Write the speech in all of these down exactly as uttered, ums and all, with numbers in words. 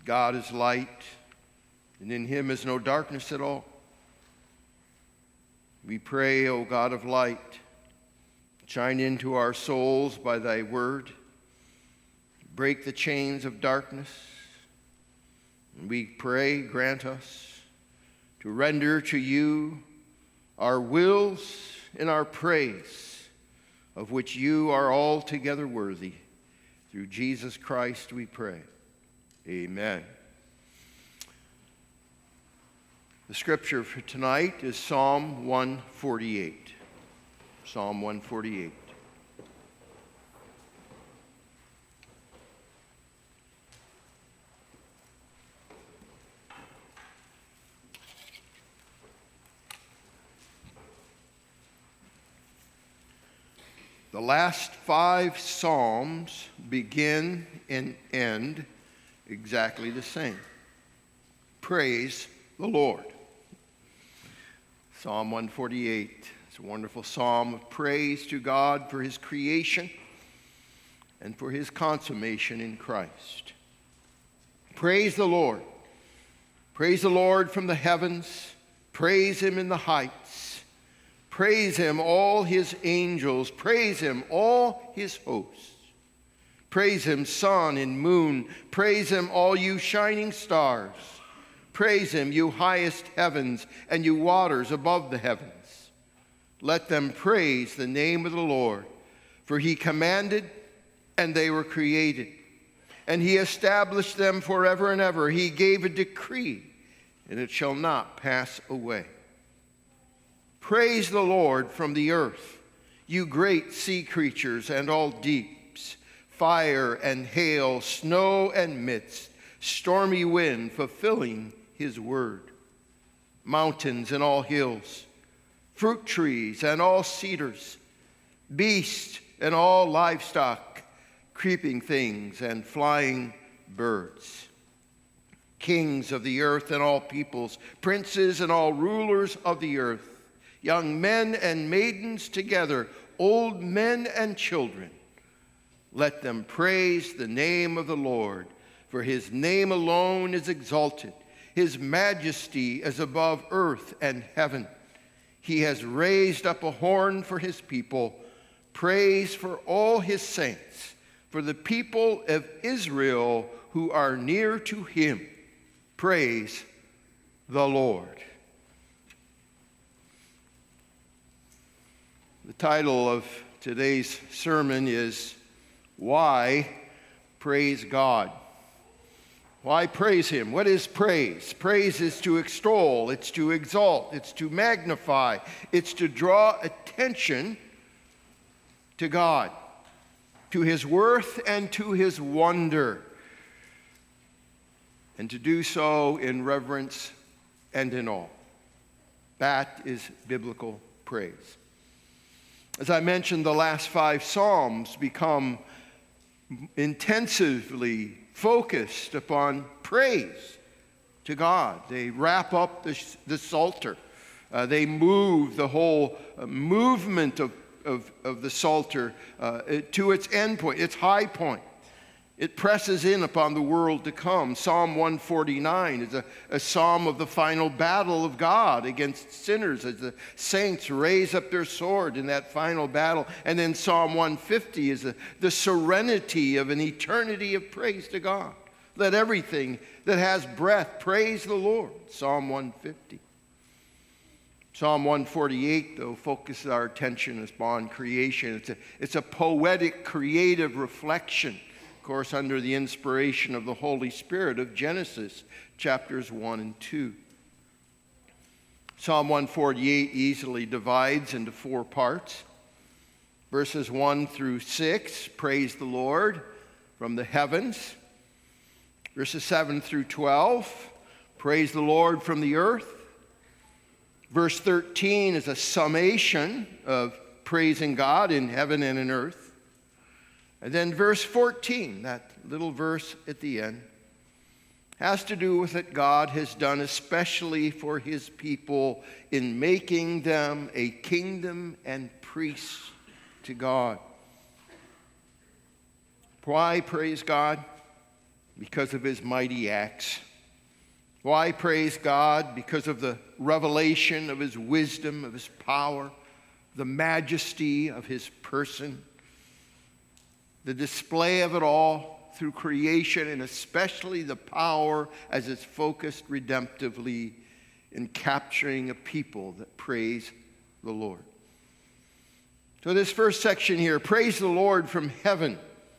God is light, and in him is no darkness at all. We pray, O God of light, shine into our souls by thy word. Break the chains of darkness. And we pray, grant us to render to you our wills and our praise, of which you are altogether worthy. Through Jesus Christ we pray. Amen. The scripture for tonight is Psalm one forty-eight. Psalm one forty-eight. The last five Psalms begin and end exactly the same. Praise the Lord. Psalm one forty-eight is a wonderful psalm of praise to God for his creation and for his consummation in Christ. Praise the Lord. Praise the Lord from the heavens. Praise him in the heights. Praise him, all his angels. Praise him, all his hosts. Praise him, sun and moon. Praise him, all you shining stars. Praise him, you highest heavens and you waters above the heavens. Let them praise the name of the Lord, for he commanded and they were created. And he established them forever and ever. He gave a decree and it shall not pass away. Praise the Lord from the earth, you great sea creatures and all deeps, fire and hail, snow and mist, stormy wind fulfilling his word, mountains and all hills, fruit trees and all cedars, beasts and all livestock, creeping things and flying birds, kings of the earth and all peoples, princes and all rulers of the earth, young men and maidens together, old men and children. Let them praise the name of the Lord, for his name alone is exalted. His majesty is above earth and heaven. He has raised up a horn for his people, praise for all his saints, for the people of Israel who are near to him. Praise the Lord. The title of today's sermon is, Why Praise God? Why praise him? What is praise? Praise is to extol, it's to exalt, it's to magnify, it's to draw attention to God, to his worth and to his wonder, and to do so in reverence and in awe. That is biblical praise. As I mentioned, the last five Psalms become intensively focused upon praise to God. They wrap up the, the Psalter. Uh, they move the whole uh, movement of, of, of the Psalter uh, to its end point, its high point. It presses in upon the world to come. Psalm one forty-nine is a, a psalm of the final battle of God against sinners as the saints raise up their sword in that final battle. And then Psalm one fifty is a, the serenity of an eternity of praise to God. Let everything that has breath praise the Lord. Psalm one fifty. Psalm one forty-eight, though, focuses our attention upon creation. It's a, it's a poetic, creative reflection, of course, under the inspiration of the Holy Spirit of Genesis, chapters one and two. Psalm one forty-eight easily divides into four parts. Verses one through six, praise the Lord from the heavens. Verses seven through twelve, praise the Lord from the earth. Verse thirteen is a summation of praising God in heaven and in earth. And then verse fourteen, that little verse at the end, has to do with what God has done especially for his people in making them a kingdom and priests to God. Why praise God? because of his mighty acts. Why praise God? Because of the revelation of his wisdom, of his power, the majesty of his person, the display of it all through creation, and especially the power as it's focused redemptively in capturing a people that praise the Lord. So this first section here, praise the Lord from heaven.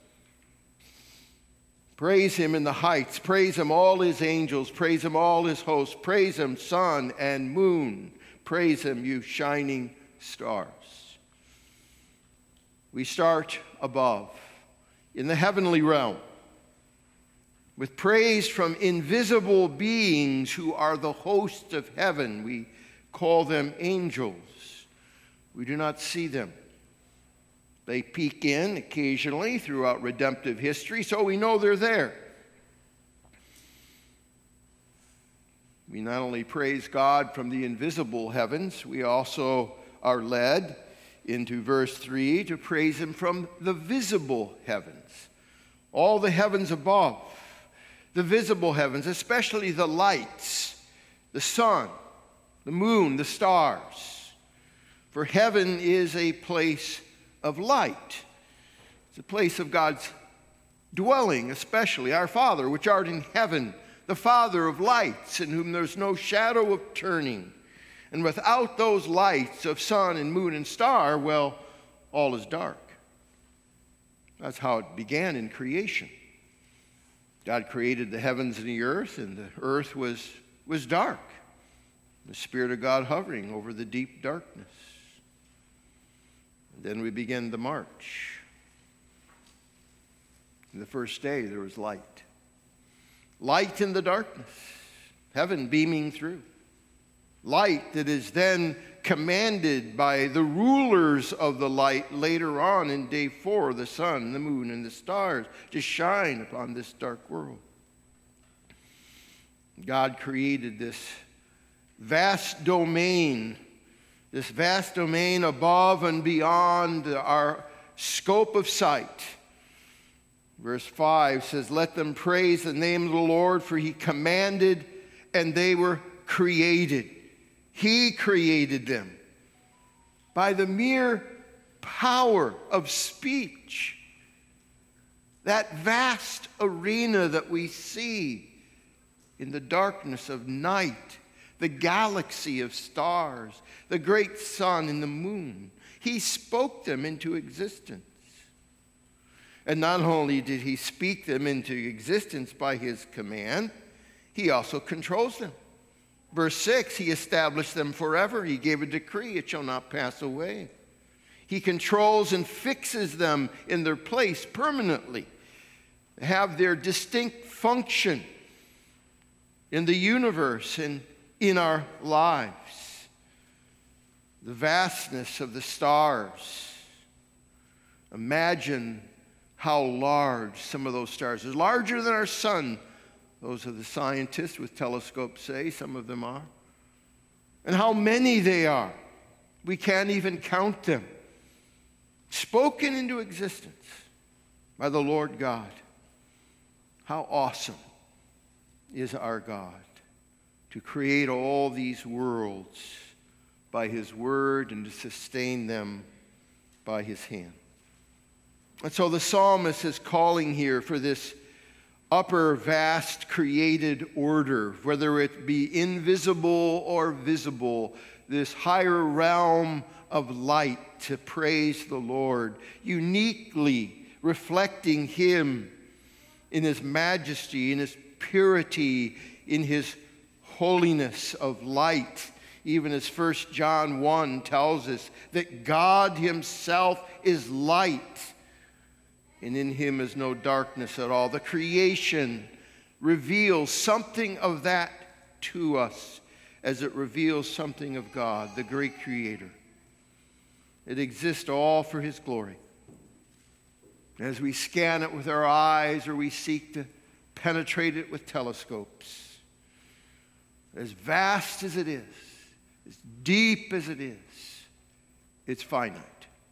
Praise him in the heights. Praise him, all his angels. Praise him, all his hosts. Praise him, sun and moon. Praise him, you shining stars. We start above, in the heavenly realm, with praise from invisible beings who are the hosts of heaven. We call them angels. We do not see them. They peek in occasionally throughout redemptive history, so we know they're there. We not only praise God from the invisible heavens, we also are led into verse three to praise him from the visible heavens. All the heavens above, the visible heavens, especially the lights, the sun, the moon, the stars. For heaven is a place of light. It's a place of God's dwelling, especially our Father, which art in heaven, the Father of lights, in whom there's no shadow of turning. And without those lights of sun and moon and star, well, all is dark. That's how it began in creation. God created the heavens and the earth, and the earth was, was dark. The Spirit of God hovering over the deep darkness. And then we begin the march. And the first day there was light. Light in the darkness, heaven beaming through. Light that is then commanded by the rulers of the light later on in day four, the sun, the moon, and the stars, to shine upon this dark world. God created this vast domain, this vast domain above and beyond our scope of sight. Verse five says, "Let them praise the name of the Lord, for he commanded and they were created." He created them by the mere power of speech. That vast arena that we see in the darkness of night, the galaxy of stars, the great sun and the moon. He spoke them into existence. And not only did he speak them into existence by his command, he also controls them. Verse six, he established them forever. He gave a decree, it shall not pass away. He controls and fixes them in their place permanently, have their distinct function in the universe and in our lives. The vastness of the stars. Imagine how large some of those stars are. Larger than our sun. Those are the scientists with telescopes say, some of them are. And how many they are. We can't even count them. Spoken into existence by the Lord God. How awesome is our God to create all these worlds by his word and to sustain them by his hand. And so the psalmist is calling here for this upper vast created order, whether it be invisible or visible, this higher realm of light to praise the Lord, uniquely reflecting him in his majesty, in his purity, in his holiness of light, even as First John one tells us that God himself is light, and in him is no darkness at all. The creation reveals something of that to us as it reveals something of God, the great creator. It exists all for his glory. As we scan it with our eyes or we seek to penetrate it with telescopes, as vast as it is, as deep as it is, it's finite.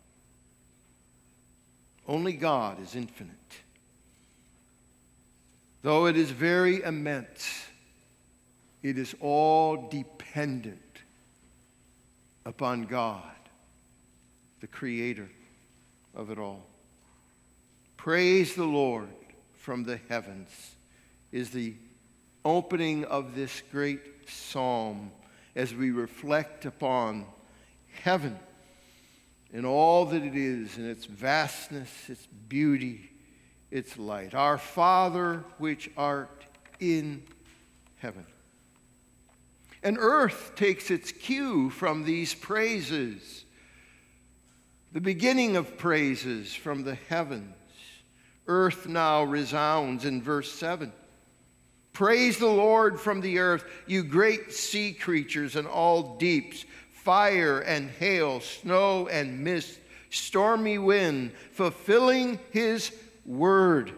Only God is infinite. though it is very immense, it is all dependent upon God, the Creator of it all. Praise the Lord from the heavens is the opening of this great psalm as we reflect upon heaven and all that it is, and its vastness, its beauty, its light. Our Father which art in heaven. And earth takes its cue from these praises, the beginning of praises from the heavens. Earth now resounds in verse seven. Praise the Lord from the earth, you great sea creatures and all deeps, fire and hail, snow and mist, stormy wind, fulfilling his word.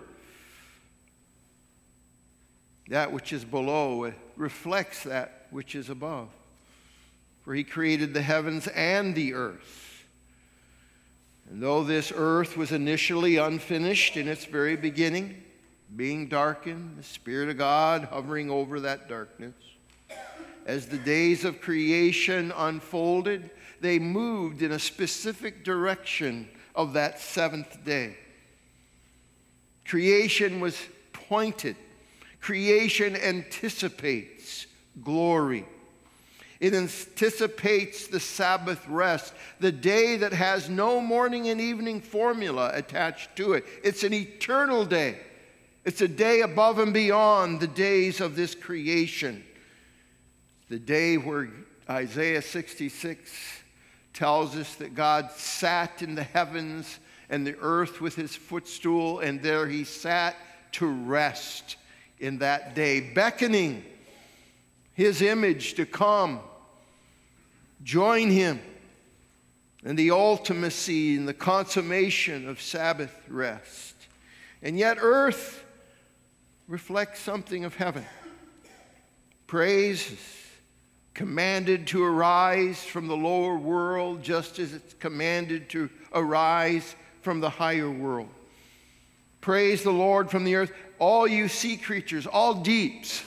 That which is below reflects that which is above. For he created the heavens and the earth. And though this earth was initially unfinished in its very beginning, being darkened, the Spirit of God hovering over that darkness, as the days of creation unfolded, they moved in a specific direction of that seventh day. Creation was pointed. Creation anticipates glory. It anticipates the Sabbath rest, the day that has no morning and evening formula attached to it. It's an eternal day. It's a day above and beyond the days of this creation. The day where Isaiah sixty-six tells us that God sat in the heavens and the earth with his footstool, and there he sat to rest in that day, beckoning his image to come, join him in the ultimacy and the consummation of Sabbath rest. And yet earth reflects something of heaven. Praise is commanded to arise from the lower world just as it's commanded to arise from the higher world. Praise the Lord from the earth, all you sea creatures, all deeps.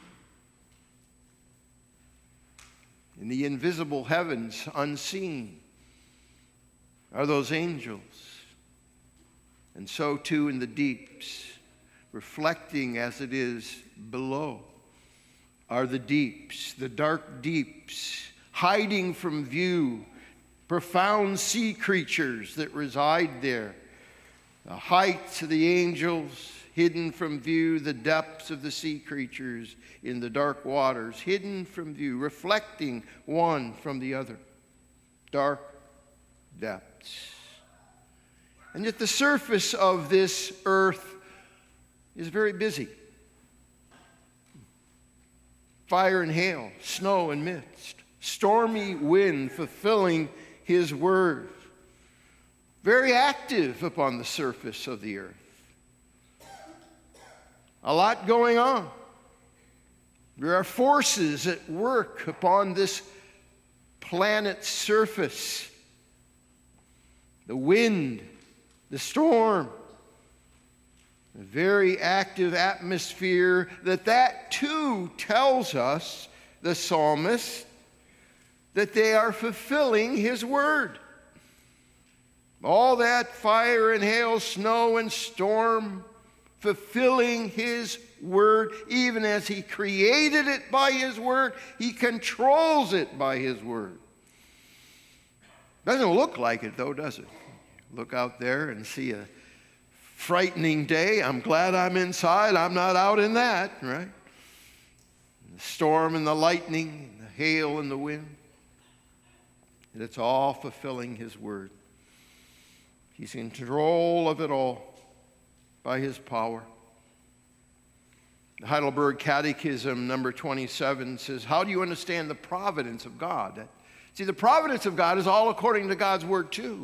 In the invisible heavens, unseen, are those angels. And so too in the deeps, reflecting as it is below, are the deeps, the dark deeps, hiding from view, profound sea creatures that reside there. The heights of the angels, hidden from view, the depths of the sea creatures in the dark waters, hidden from view, reflecting one from the other. Dark depths. And yet the surface of this earth is very busy. Fire and hail, snow and mist, stormy wind fulfilling his word. Very active upon the surface of the earth. A lot going on. There are forces at work upon this planet's surface. The wind, the storm, a very active atmosphere that that too tells us, the psalmist, that they are fulfilling his word. All that fire and hail, snow and storm, fulfilling his word, even as he created it by his word, he controls it by his word. Doesn't look like it though, does it? Look out there and see a frightening day. I'm glad I'm inside. I'm not out in that, right? The storm and the lightning, and the hail and the wind. And it's all fulfilling his word. He's in control of it all by his power. The Heidelberg Catechism, number twenty-seven, says, how do you understand the providence of God? See, the providence of God is all according to God's word too.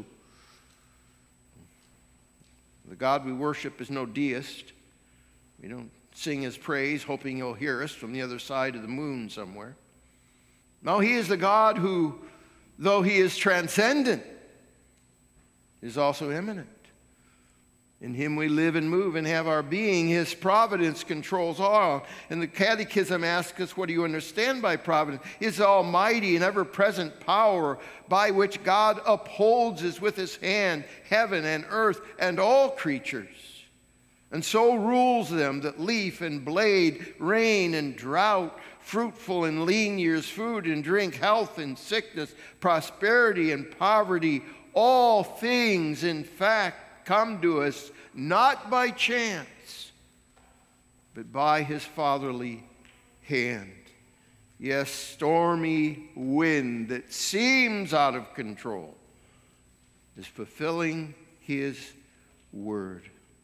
The God we worship is no deist. We don't sing his praise hoping he'll hear us from the other side of the moon somewhere. No, he is the God who, though he is transcendent, is also immanent. In him we live and move and have our being. His providence controls all. And the Catechism asks us, what do you understand by providence? His almighty and ever-present power by which God upholds as with his hand heaven and earth and all creatures, and so rules them that leaf and blade, rain and drought, fruitful and lean years, food and drink, health and sickness, prosperity and poverty, all things, in fact, come to us not by chance, but by his fatherly hand. Yes, stormy wind that seems out of control is fulfilling his word.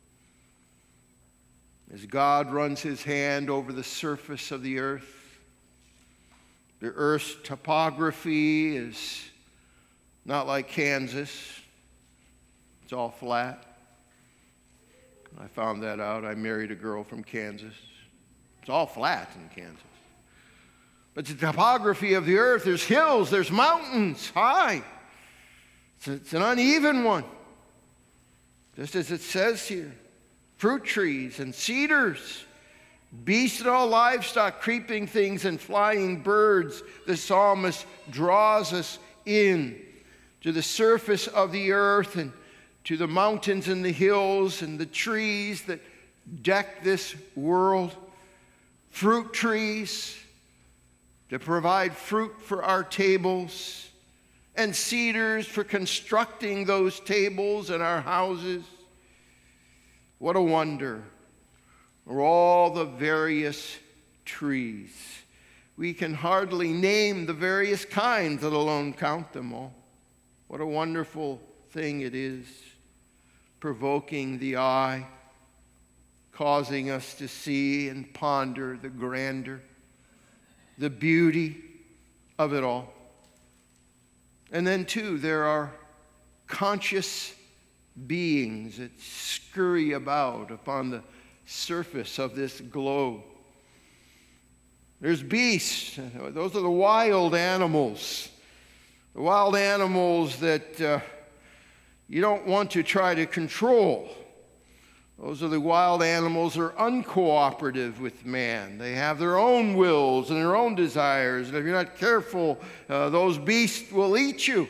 As God runs his hand over the surface of the earth, the earth's topography is not like Kansas. It's all flat. I found that out. I married a girl from Kansas. It's all flat in Kansas. But the topography of the earth, there's hills, there's mountains, high. It's, a, it's an uneven one. Just as it says here, fruit trees and cedars, beasts and all livestock, creeping things and flying birds. The psalmist draws us in to the surface of the earth and to the mountains and the hills and the trees that deck this world. Fruit trees to provide fruit for our tables, and cedars for constructing those tables and our houses. What a wonder are all the various trees. We can hardly name the various kinds, let alone count them all. What a wonderful thing it is, provoking the eye, causing us to see and ponder the grandeur, the beauty of it all. And then, too, there are conscious beings that scurry about upon the surface of this globe. There's beasts. Those are the wild animals. The wild animals that uh, you don't want to try to control. Those are the wild animals that are uncooperative with man. They have their own wills and their own desires. And if you're not careful, uh, those beasts will eat you.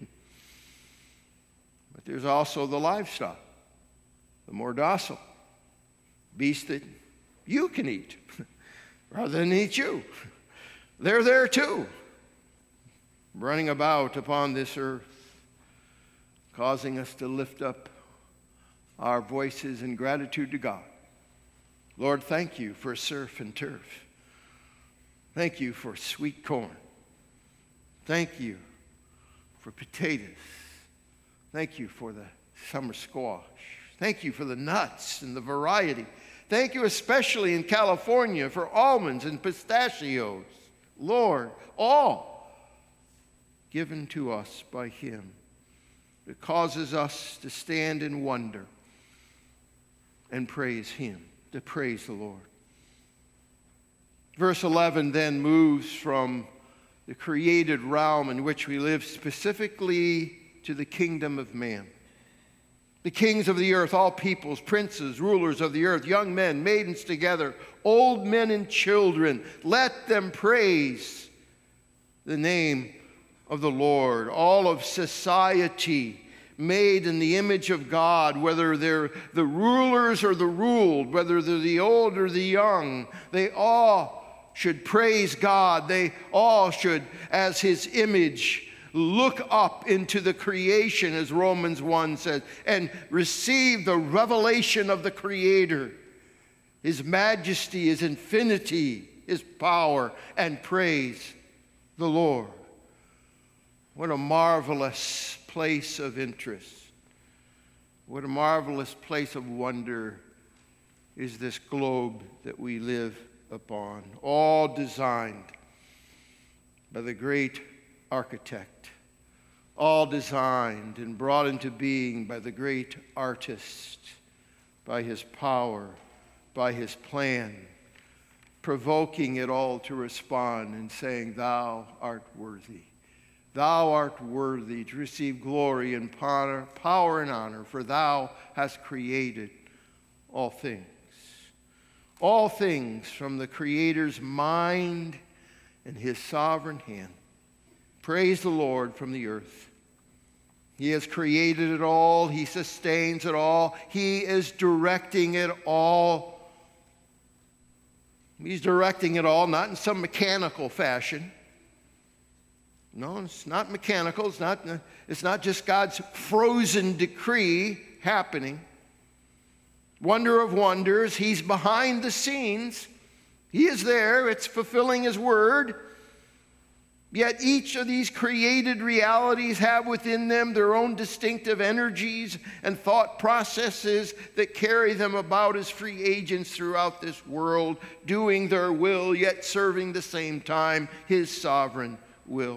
But there's also the livestock, the more docile beasts that you can eat rather than eat you. They're there too, running about upon this earth, causing us to lift up our voices in gratitude to God. Lord, thank you for surf and turf. Thank you for sweet corn. Thank you for potatoes. Thank you for the summer squash. Thank you for the nuts and the variety. Thank you especially in California for almonds and pistachios. Lord, all given to us by him. It causes us to stand in wonder and praise him, to praise the Lord. Verse eleven then moves from the created realm in which we live specifically to the kingdom of man. The kings of the earth, all peoples, princes, rulers of the earth, young men, maidens together, old men and children, let them praise the name of the Lord. All of society made in the image of God, whether they're the rulers or the ruled, whether they're the old or the young, they all should praise God. They all should, as his image, look up into the creation, as Romans one says, and receive the revelation of the Creator, his majesty, his infinity, his power, and praise the Lord. What a marvelous place of interest. What a marvelous place of wonder is this globe that we live upon, all designed by the great architect, all designed and brought into being by the great artist, by his power, by his plan, provoking it all to respond and saying, thou art worthy. Thou art worthy to receive glory and power, power and honor, for thou hast created all things. All things from the Creator's mind and his sovereign hand. Praise the Lord from the earth. He has created it all. He sustains it all. He is directing it all. He's directing it all, not in some mechanical fashion. No, it's not mechanical. It's not, it's not just God's frozen decree happening. Wonder of wonders, he's behind the scenes. He is there. It's fulfilling his word. Yet each of these created realities have within them their own distinctive energies and thought processes that carry them about as free agents throughout this world, doing their will, yet serving the same time his sovereign will.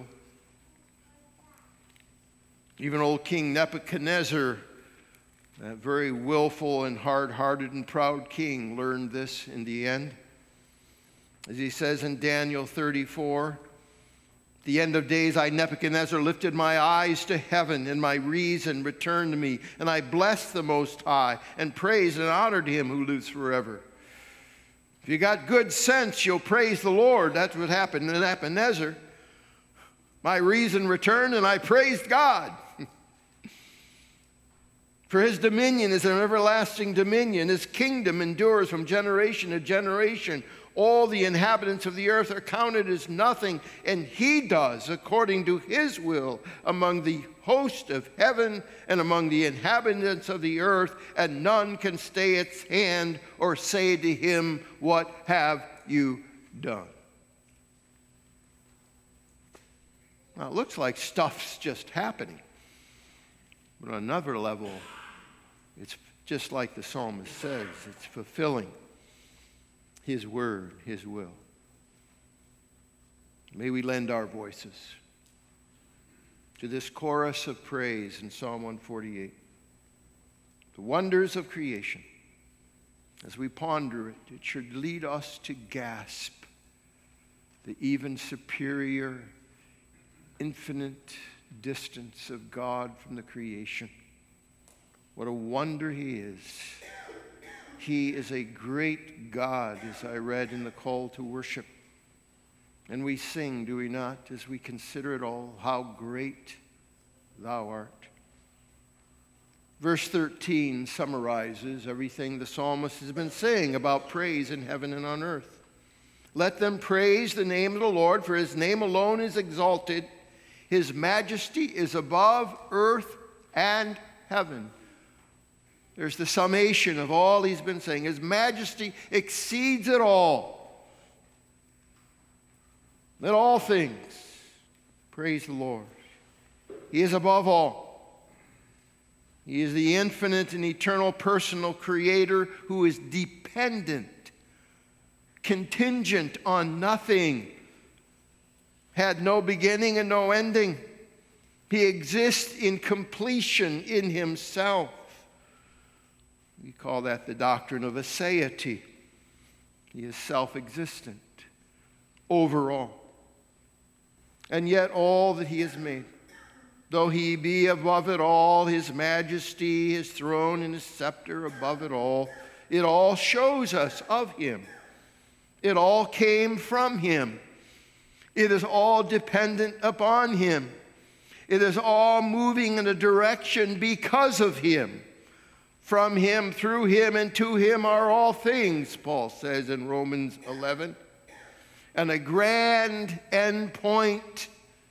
Even old King Nebuchadnezzar, that very willful and hard-hearted and proud king, learned this in the end. As he says in Daniel thirty-four, "At the end of days, I, Nebuchadnezzar, lifted my eyes to heaven, and my reason returned to me. And I blessed the Most High, and praised and honored him who lives forever." If you got good sense, you'll praise the Lord. That's what happened to Nebuchadnezzar. My reason returned, and I praised God. For his dominion is an everlasting dominion. His kingdom endures from generation to generation. All the inhabitants of the earth are counted as nothing, and he does according to his will among the host of heaven and among the inhabitants of the earth, and none can stay its hand or say to him, "What have you done?" Now, it looks like stuff's just happening. But on another level, it's just like the psalmist says, it's fulfilling his word, his will. May we lend our voices to this chorus of praise in Psalm one forty-eight. The wonders of creation. As we ponder it, it should lead us to gasp the even superior, infinite distance of God from the creation. What a wonder he is. He is a great God, as I read in the call to worship. And we sing, do we not, as we consider it all, how great thou art. Verse thirteen summarizes everything the psalmist has been saying about praise in heaven and on earth. Let them praise the name of the Lord, for his name alone is exalted. His majesty is above earth and heaven. There's the summation of all he's been saying. His majesty exceeds it all. Let all things praise the Lord. He is above all. He is the infinite and eternal personal creator who is dependent, contingent on nothing, had no beginning and no ending. He exists in completion in himself. We call that the doctrine of aseity. He is self-existent over all. And yet all that he has made, though he be above it all, his majesty, his throne, and his scepter above it all, it all shows us of him. It all came from him. It is all dependent upon him. It is all moving in a direction because of him. From him, through him, and to him are all things, Paul says in Romans eleven. And a grand end point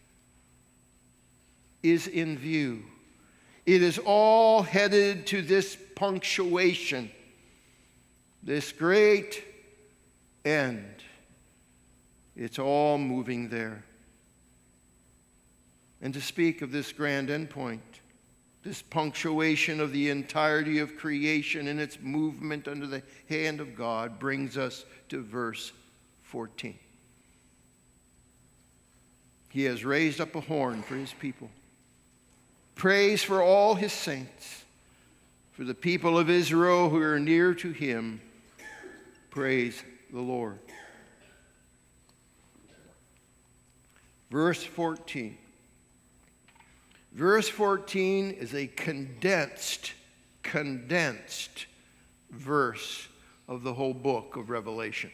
is in view. It is all headed to this punctuation, this great end. It's all moving there. And to speak of this grand endpoint, this punctuation of the entirety of creation and its movement under the hand of God, brings us to verse fourteen. He has raised up a horn for his people. Praise for all his saints. For the people of Israel who are near to him, praise the Lord. Verse fourteen. Verse fourteen is a condensed, condensed verse of the whole book of Revelation.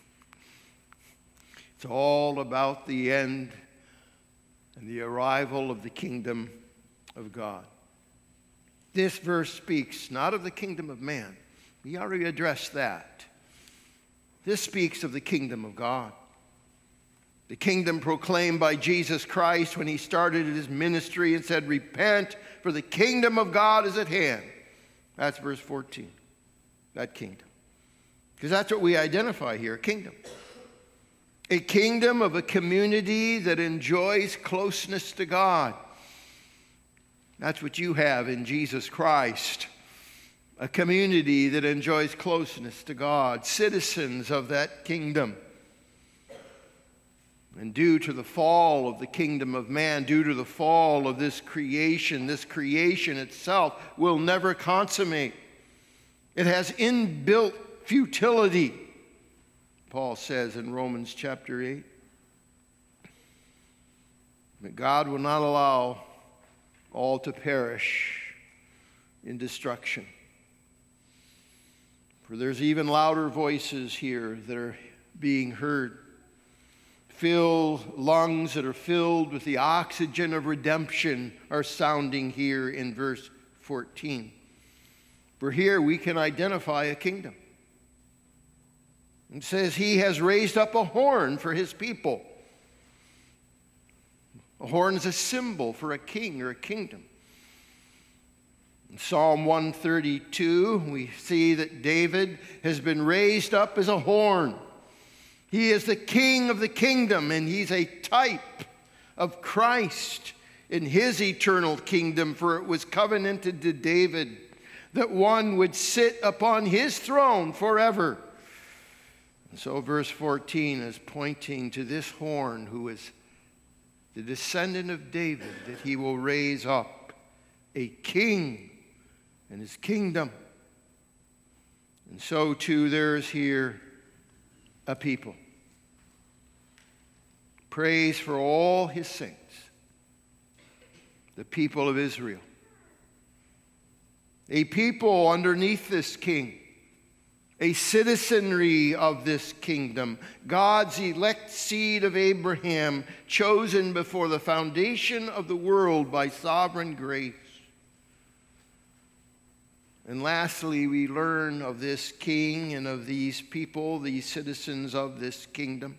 It's all about the end and the arrival of the kingdom of God. This verse speaks not of the kingdom of man. We already addressed that. This speaks of the kingdom of God. The kingdom proclaimed by Jesus Christ when he started his ministry and said, "Repent, for the kingdom of God is at hand." That's verse fourteen. That kingdom. Because that's what we identify here, a kingdom. A kingdom of a community that enjoys closeness to God. That's what you have in Jesus Christ. A community that enjoys closeness to God. Citizens of that kingdom. And due to the fall of the kingdom of man, due to the fall of this creation, this creation itself will never consummate. It has inbuilt futility, Paul says in Romans chapter eight. But God will not allow all to perish in destruction. For there's even louder voices here that are being heard. Filled lungs that are filled with the oxygen of redemption are sounding here in verse fourteen. For here we can identify a kingdom. It says he has raised up a horn for his people. A horn is a symbol for a king or a kingdom. In Psalm one thirty-two, we see that David has been raised up as a horn. He is the king of the kingdom, and he's a type of Christ in his eternal kingdom, for it was covenanted to David that one would sit upon his throne forever. And so verse fourteen is pointing to this horn who is the descendant of David, that he will raise up a king in his kingdom. And so too there is here a people. Praise for all his saints, the people of Israel. A people underneath this king, a citizenry of this kingdom, God's elect seed of Abraham, chosen before the foundation of the world by sovereign grace. And lastly, we learn of this king and of these people, these citizens of this kingdom.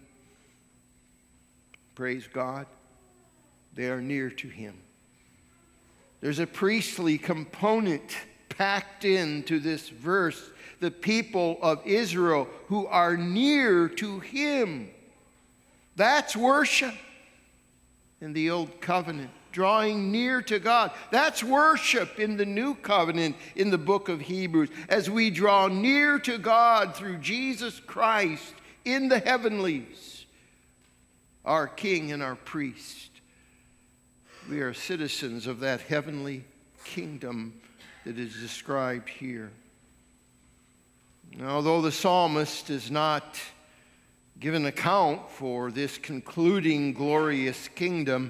Praise God, they are near to him. There's a priestly component packed into this verse. The people of Israel who are near to him. That's worship in the old covenant, drawing near to God. That's worship in the new covenant in the book of Hebrews, as we draw near to God through Jesus Christ in the heavenlies. Our king and our priest. We are citizens of that heavenly kingdom that is described here. Now, although the psalmist does not give an account for this concluding glorious kingdom,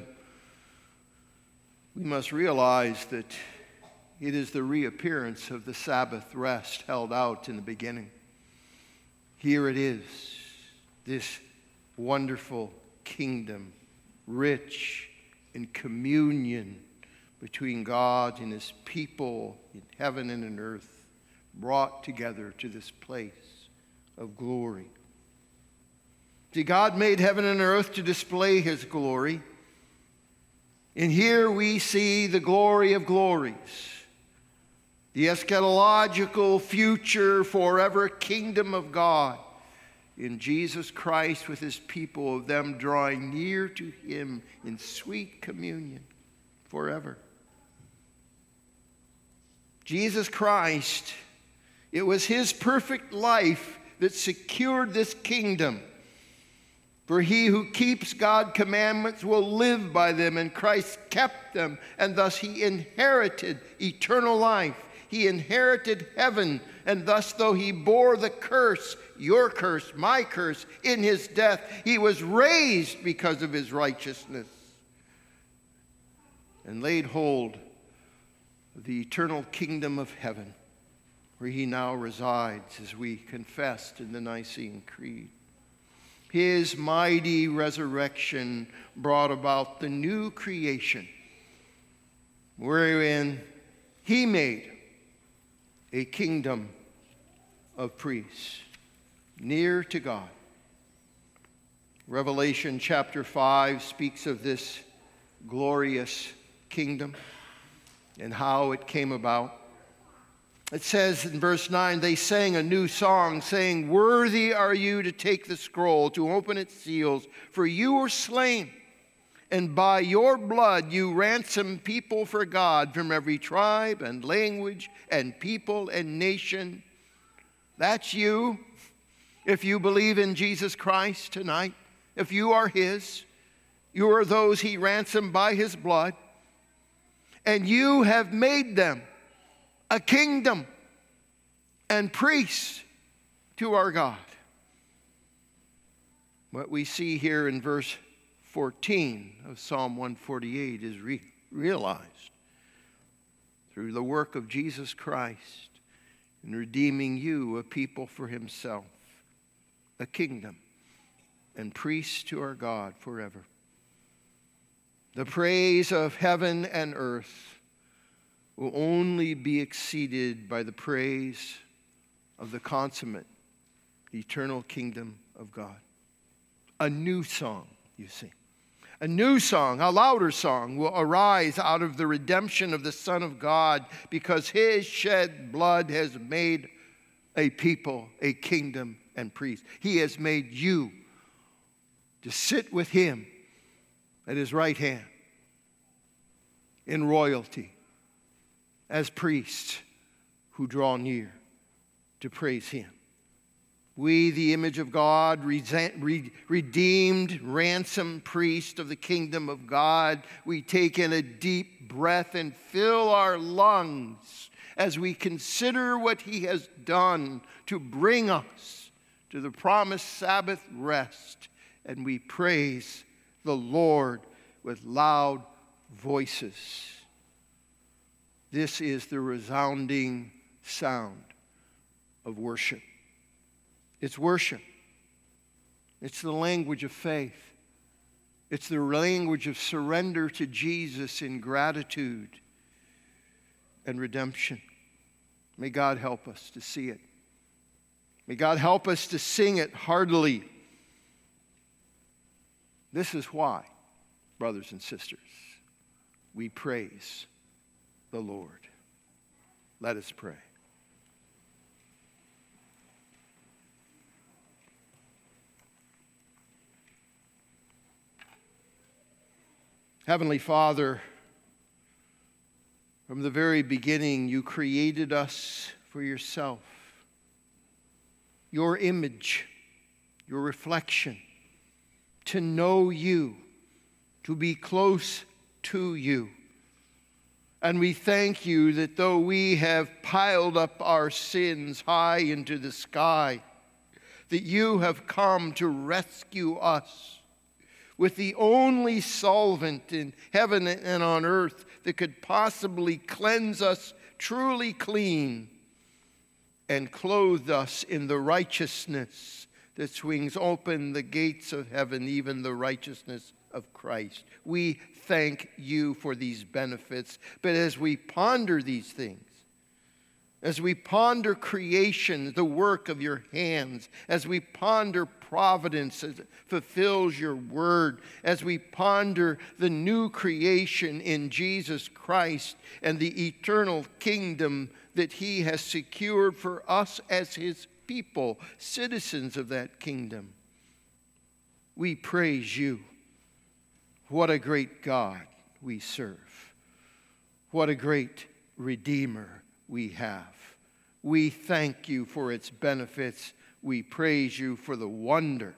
we must realize that it is the reappearance of the Sabbath rest held out in the beginning. Here it is, this wonderful kingdom, rich in communion between God and his people in heaven and in earth, brought together to this place of glory. See, God made heaven and earth to display his glory. And here we see the glory of glories, the eschatological future forever kingdom of God in Jesus Christ with his people, of them drawing near to him in sweet communion forever. Jesus Christ, it was his perfect life that secured this kingdom. For he who keeps God's commandments will live by them, and Christ kept them, and thus he inherited eternal life. He inherited heaven, and thus though he bore the curse, your curse, my curse, in his death, he was raised because of his righteousness. and laid hold of the eternal kingdom of heaven, where he now resides, as we confessed in the Nicene Creed. His mighty resurrection brought about the new creation, wherein he made a kingdom of priests near to God. Revelation chapter five speaks of this glorious kingdom and how it came about. It says in verse nine, they sang a new song, saying, "Worthy are you to take the scroll, to open its seals, for you were slain, and by your blood you ransomed people for God from every tribe and language and people and nation." That's you. If you believe in Jesus Christ tonight, if you are his, you are those he ransomed by his blood, and you have made them a kingdom and priests to our God. What we see here in verse fourteen of Psalm one forty-eight is re- realized through the work of Jesus Christ in redeeming you, a people for himself, a kingdom and priests to our God forever. The praise of heaven and earth will only be exceeded by the praise of the consummate, eternal kingdom of God. A new song, you see. A new song, a louder song, will arise out of the redemption of the Son of God, because his shed blood has made a people, a kingdom, and priests. He has made you to sit with him at his right hand in royalty, as priests who draw near to praise him. We, the image of God, redeemed, ransomed priest of the kingdom of God, we take in a deep breath and fill our lungs as we consider what he has done to bring us to the promised Sabbath rest, and we praise the Lord with loud voices. This is the resounding sound of worship. It's worship. It's the language of faith. It's the language of surrender to Jesus in gratitude and redemption. May God help us to see it. May God help us to sing it heartily. This is why, brothers and sisters, we praise the Lord. Let us pray. Heavenly Father, from the very beginning, you created us for yourself, your image, your reflection, to know you, to be close to you. And we thank you that though we have piled up our sins high into the sky, that you have come to rescue us with the only solvent in heaven and on earth that could possibly cleanse us truly clean and clothe us in the righteousness that swings open the gates of heaven, even the righteousness of Christ. We thank you for these benefits. But as we ponder these things, as we ponder creation, the work of your hands, as we ponder providence as it fulfills your word, as we ponder the new creation in Jesus Christ and the eternal kingdom that he has secured for us as his people, citizens of that kingdom, we praise you. What a great God we serve. What a great Redeemer we have. We thank you for its benefits. We praise you for the wonder,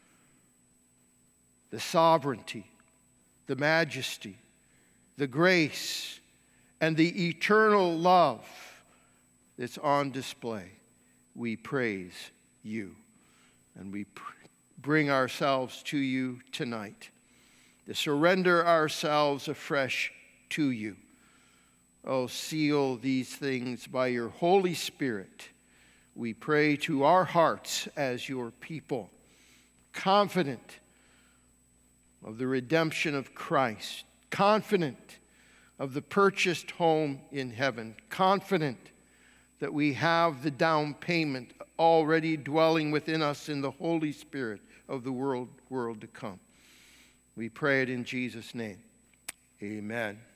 the sovereignty, the majesty, the grace, and the eternal love that's on display. We praise you, and we pr- bring ourselves to you tonight to surrender ourselves afresh to you. Oh, seal these things by your Holy Spirit. We pray to our hearts as your people, confident of the redemption of Christ, confident of the purchased home in heaven, confident that we have the down payment already dwelling within us in the Holy Spirit of the world, world to come. We pray it in Jesus' name. Amen.